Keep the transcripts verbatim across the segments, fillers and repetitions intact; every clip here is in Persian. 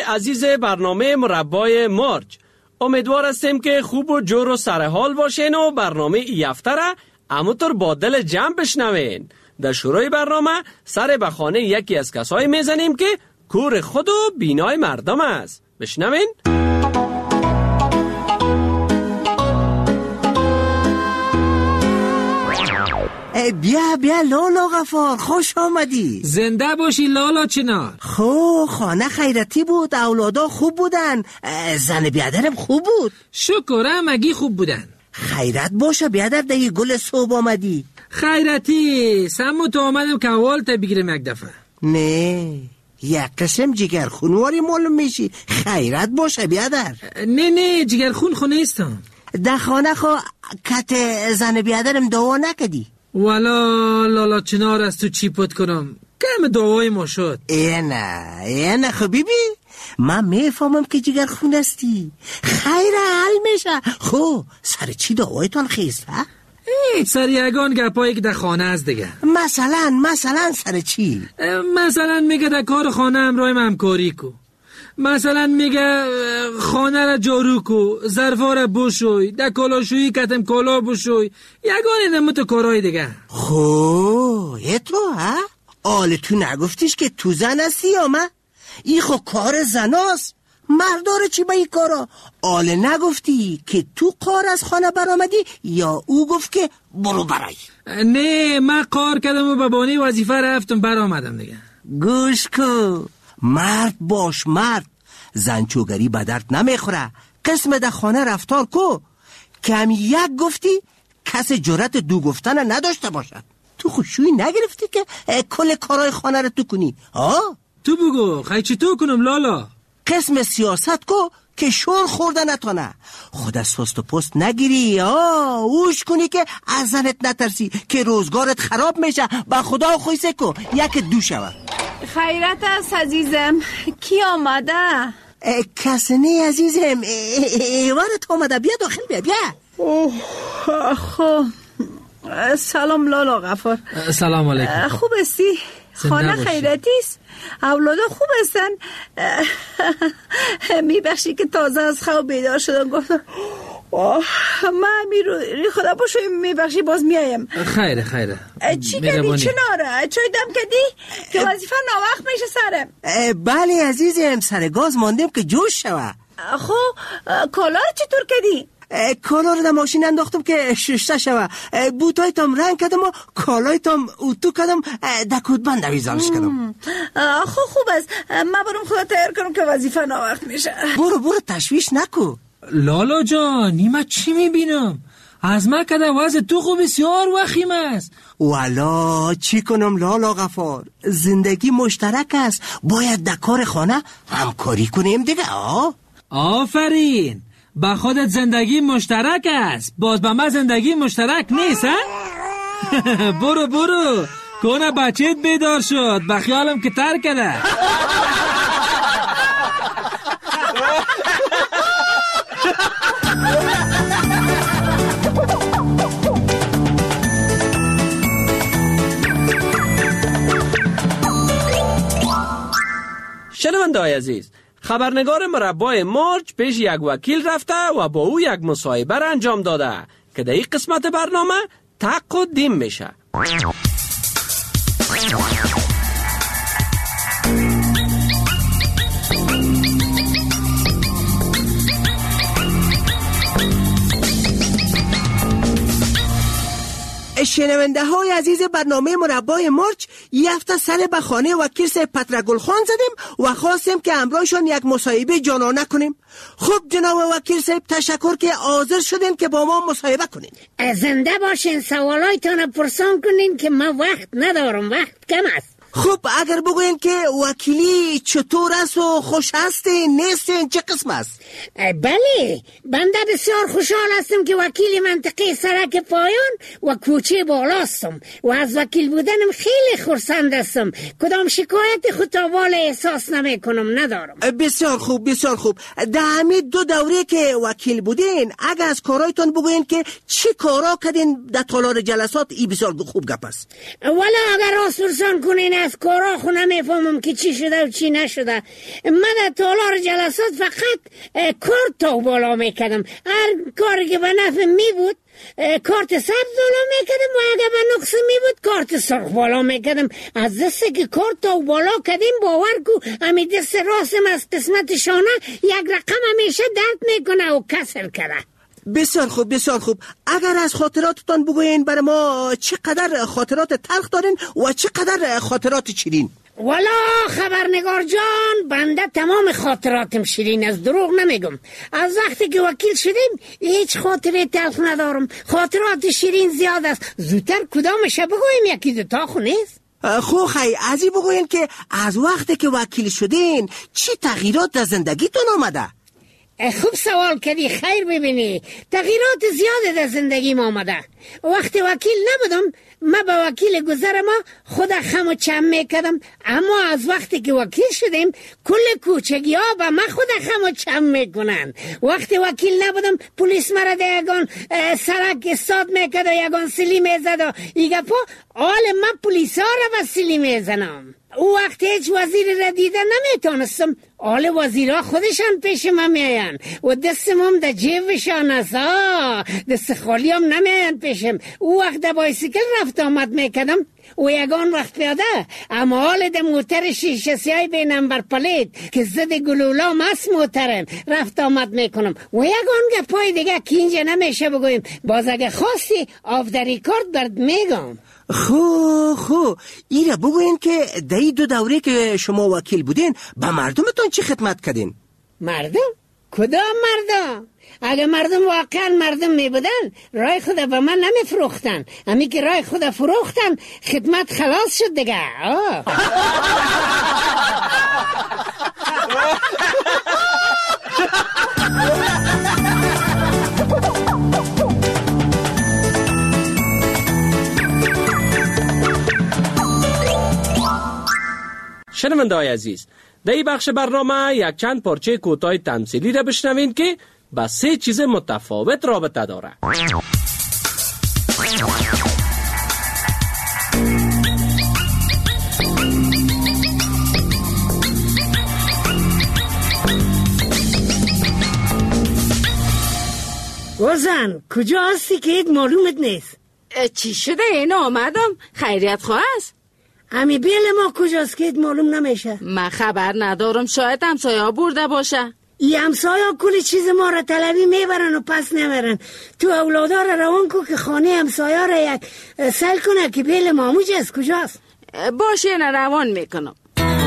عزیز برنامه مربای مرج، امیدوار هستیم که خوب و جور و سرحال باشین و برنامه ای هفته را همونطور با دل جمع بشنوین. در شروع برنامه سر به خانه یکی از کسایی میزنیم که کور خود و بینای مردم است. بشنوین. بیا بیا لالا غفار، خوش آمدی. زنده باشی لالا چنار. خو خانه خیرتی بود، اولادا خوب بودن، زن بیادرم خوب بود. شکرم اگی خوب بودن. خیرت باشه بیادر، دیگه گل صبح آمدی. خیرتی سمو تو آمدم که اول تا بگیرم یک دفعه. نه یک قسم جگر خونواری معلوم میشی. خیرت باشه بیادر. نه نه جگر خون خونه ایستم. در خانه خو کت زن بیادرم دعا نکدی؟ والا لالا چنار از تو چی پت کنم، کم دعای ما شد. اینه اینه خبیبی، من میفهمم که جگر خون استی. خیر حل میشه. خو سر چی دعایتان خیست ها؟ ای سر یگان گپایی که در خانه است دیگه. مثلا مثلا سر چی؟ مثلا میگه در کار خانه همراه همکاری کو، مثلا میگه خانه را جارو کو، ظرفا را بشوی، در کالاشویی کتم کالا بشوی، یگانی نمت کارهای دیگه. خو یه تو ها؟ آل تو نگفتیش که تو زن هستی یا من؟ ای خو کار زناست، مرداره چی با ای کارا؟ آل نگفتی که تو کار از خانه برآمدی یا او گفت که برو برای؟ نه من کار کردم و ببانی وظیفه رفتم برآمدم دیگه. گوش کو، مرد باش مرد، زنچوگری به درد نمیخوره. قسم ده خانه رفتار کو، کم یک گفتی کس جرأت دو گفتن نداشته باشد. تو خوشوی نگرفتی که کل کارهای خانه رو تو کنی؟ آه تو بگو خیلی چی تو کنم لالا؟ قسم سیاست کو که شور خورده نتانه. خود از سست و پست نگیری، آه اوش کنی که از زنت نترسی که روزگارت خراب میشه. با خدا خویسه کو یک دو شود. خیرت است عزیزم، کی آمده؟ کسی نه عزیزم، ایوارت آمده. بیا داخل بیا بیا. اوه خب سلام لالا غفار. سلام علیکم. خوب هستی؟ خانه خیرتی است؟ اولادا خوب هستن؟ میبخشی که تازه از خواب بیدار شدم گفتم من میرو خدا باشو میبخشی باز میایم. خیره خیره. چی کردی؟ چه ناره؟ چای دم کردی؟ که وظیفه ناوقت میشه سرم. بله عزیزم، سر گاز ماندیم که جوش شوه. خب کالا رو چطور کردی؟ کالا رو در ماشین انداختم که ششته شوه. بوتای تام رنگ کردم و کالای تام اوتو کردم، دکود بند ویزانش کردم. خب خوب است، من برم خدا تیار کنم که وظیفه ناوقت میشه. برو برو تشویش نکو. لالا جان نیمه چی میبینم؟ از من کده وضع تو خوب بسیار وخیم است. والا چی کنم لالا غفار، زندگی مشترک است، باید در کار خانه همکاری کنیم دیگه. آه آفرین، با خودت زندگی مشترک است، باز با من زندگی مشترک نیست ها؟ برو برو کنه بچهت بیدار شد، بخیالم که تر کده. شنونده‌های عزیز، خبرنگار مربای مرج پیش یک وکیل رفته و با او یک مصاحبه را انجام داده که در این قسمت برنامه تقدیم میشه. شنونده های عزیز برنامه مربای مرج، یه هفته سر به خانه وکیل صاحب پترگل خان زدیم و خواستیم که همراهشان یک مصاحبه جانانه کنیم. خب جناب وکیل صاحب تشکر که حاضر شدین که با ما مصاحبه کنین. زنده باشین، سوالایتان پرسان کنین که ما وقت ندارم، وقت کم است. خب اگر بگوین که وکیلی چطور است و خوش هستین نیستین، چه قسم است؟ بله، بنده بسیار خوشحال هستم که وکیل منطقه سرک پایان و کوچه بالاستم و از وکیل بودنم خیلی خرسند هستم. کدام شکایت خطابال احساس نمی کنم، ندارم. بسیار خوب بسیار خوب. در همین دو دوره که وکیل بودین اگر از کارایتان بگوین که چی کارا کردین در تالار جلسات، ای بسیار خوب گپ است. والا اگر راست پرسان کنین از کارا خو نمیفهمم که چی شده و چی نشده. من در تالار جلسات فقط کارت تا بالا میکردم. هر کاری که به نفع می بود کارت سبز بالا میکردم و اگر به نقص می بود کارت سرخ بالا میکردم. از دسته که کارت تا بالا کردیم باور کو امی دست راستم از قسمت شانه یک رقم همیشه درد میکنه و کسر کرده. بسیار خوب بسیار خوب. اگر از خاطراتتان بگوین برای ما چقدر خاطرات تلخ دارین و چقدر خاطرات شیرین؟ والا خبرنگار جان، بنده تمام خاطراتم شیرین، از دروغ نمیگم. از وقتی که وکیل شدیم هیچ خاطره تلخ ندارم. خاطرات شیرین زیاد است. زودتر کدامش بگویم؟ یکی دوتا خو نیست؟ خو خی ازی بگوین که از وقتی که وکیل شدین چی تغییرات در زندگیتون آمده؟ خوب سوال کردی. خیر ببینی، تغییرات زیاده در زندگیم آمده. وقتی وکیل نبودم من به وکیل گذر ما خود خم و چم میکردم، اما از وقتی که وکیل شدیم کل کوچگی ها به من خود خم و چم میکنن. وقتی وکیل نبودم پلیس مرا در یگان سرک استاد میکرد و یگان سلی میزد و ایگه پا آل من پلیس ها را به سلی میزنم. او وقت هیچ وزیر را دیده نمیتونستم. آل وزیرها خودشان پیش من میاین و دستم هم در جیبشان است. دست خالی هم نمیاین پیشم. او وقت در بایسیکل رفت آمد میکردم و یگان وقت پیاده، اما حال در موتر شیشه سیاه بی نمبر پلیت که زد گلولا مست موترم رفت آمد میکنم و یگان گپای دیگه که اینجا نمیشه بگویم. باز اگه خواستی آف در ریکارد برد میگم. خو خو ایره بگوین که در این دو دوره که شما وکیل بودین به مردمتون چی خدمت کردین؟ مردم؟ کدام مردم؟ اگه مردم واقعا مردم می بودن رای خود به من نمی فروختن. امی که رای خود فروختن خدمت خلاص شد دیگه. آه. شنونده های عزیز، در این بخش برنامه یک چند پارچه کوتاه تمثیلی را بشنوین که با سه چیز متفاوت رابطه داره. وزن کجا هستی که اید معلومت نیست؟ چی شده؟ این آمدم. خیریت خواست؟ امی بیل ما کجاست که اید معلوم نمیشه؟ من خبر ندارم، شاید همسایه برده باشه. ای همسایه کلی چیز ما را طلبی میبرن و پس نمیرن. تو اولادا را روان کو که خانه همسایه را یک سل کنه که بیل ماموج است. کجاست؟ باشه نه روان میکنم.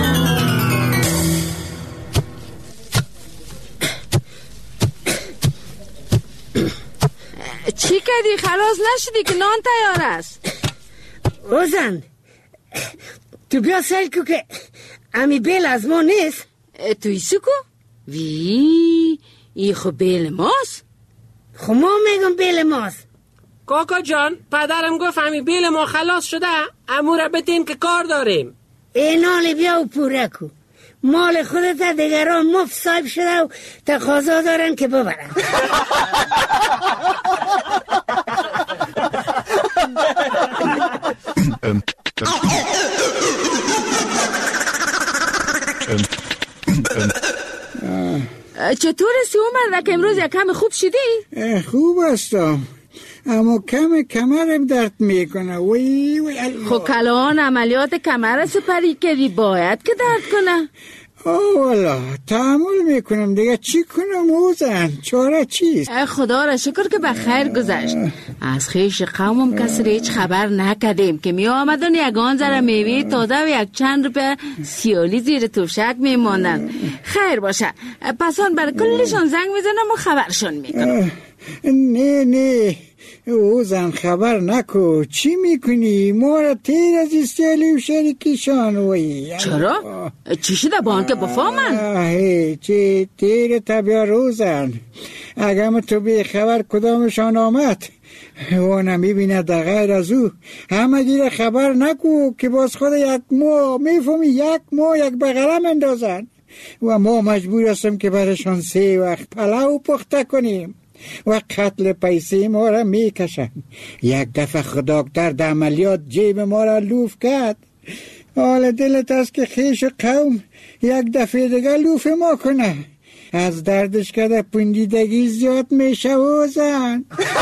چی کردی؟ خلاص نشدی که نان تیار است. اوزن تو بیا سل کو که امی بیل از ما نیست. توی سکو؟ وی ای خو بیل ماست؟ خو ما میگم بیل ماست. کاکا جان، پدرم گفت امی بیل ما خلاص شده، امورا بتین که کار داریم. اینالی بیا و پوره کو. مال خودت دیگران مفت صاحب شده و تقاضا دارن که ببرن. چطور سی اومد که امروز یکم خوب شدی؟ خوب هستم، اما کم کمرم درد میکنه. وی وی الله. خب کلان عملیات کمر سپری کردی، باید که درد کنه. آه والا تحمل میکنم دیگه، چی کنم اوزن؟ چاره چیست؟ خدا را شکر که بخیر گذشت. از خیش قومم کسی هیچ خبر نکردیم که می آمدن یگان ذره میوه تازه و یک چند روپه سیالی زیر توشک میماندن. خیر باشه، پس آن بر کلشان زنگ میزنم و خبرشان میکنم. نه نه اوزن خبر نکو. چی میکنی؟ ما را تیر از استیالی و شریکیشان. وی چرا؟ چی شده با آنکه بفهمن؟ چی تیر تبیا روزن. اگه تو بی خبر کدامشان آمد و نمیبینه در غیر از او همه گیر خبر نکو که باز خود یک ماه میفهمی یک ماه یک بغلم اندازن و ما مجبور هستم که برشان سه وقت پلاو پخته کنیم و قتل پیسه ما را میکشن. یک دفعه خداکتر در عملیات جیب ما را لوف کرد حال دلت است که خیش و قوم یک دفعه دیگه لوف ما کنه. از دردش کده پندیدگی زیاد میشه و زن.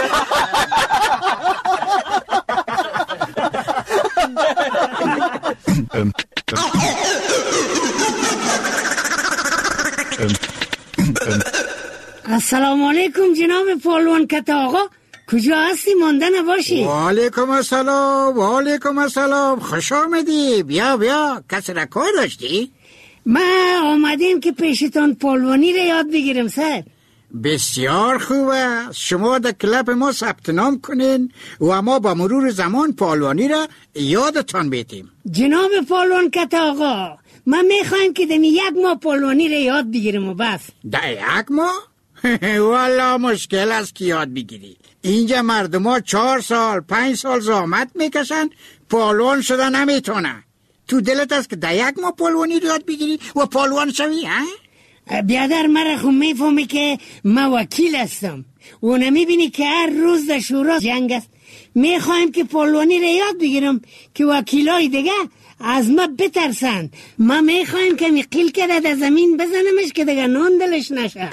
السلام علیکم جناب پالوان کت آقا، کجا هستی؟ مانده نباشی. و علیکم السلام. و علیکم السلام. خوش آمدی. بیا بیا. کسی را کار داشتی؟ من آمدیم که پیشتان پالوانی را یاد بگیرم سر. بسیار خوبه. شما در کلاب ما ثبت نام کنین و ما با مرور زمان پالوانی را یادتان بیتیم. جناب پالوان کت آقا، من میخوایم که دمی یک ماه پالوانی را یاد بگیرم و بس. در یک ماه؟ والا مشکل است که یاد بگیری. اینجا مردم ها چهار سال پنج سال زحمت میکشن، پالوان شده نمیتونه. تو دلت است که در یک ماه پالوانی رو یاد بگیری و پالوان شوی؟ ها؟ بیادر مرا خود میفهمی که من وکیل هستم و نمیبینی که هر روز در شورا جنگ است. میخوایم که پالوانی رو یاد بگیرم که وکیلای دیگه از ما بترسن. ما میخوایم که میقیل کرده در زمین بزنمش که دیگه نون دلش نشه.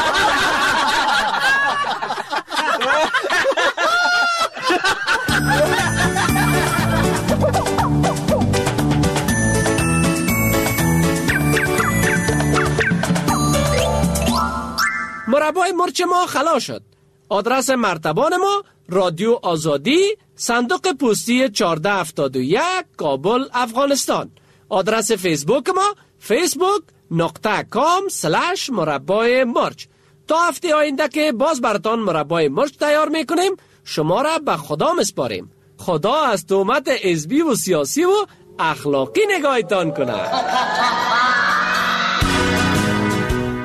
مربای مرچ ما خلاص شد. آدرس مرتبان ما رادیو آزادی، صندوق پستی چهارده هفتاد و یک، کابل، افغانستان. آدرس فیسبوک ما فیسبوک نقطه کام سلش مربای مرچ. تا هفته آینده که باز براتان مربای مرچ تیار میکنیم، شما را به خدا مسپاریم. خدا از تهمت حزبی و سیاسی و اخلاقی نگاهتان کنه.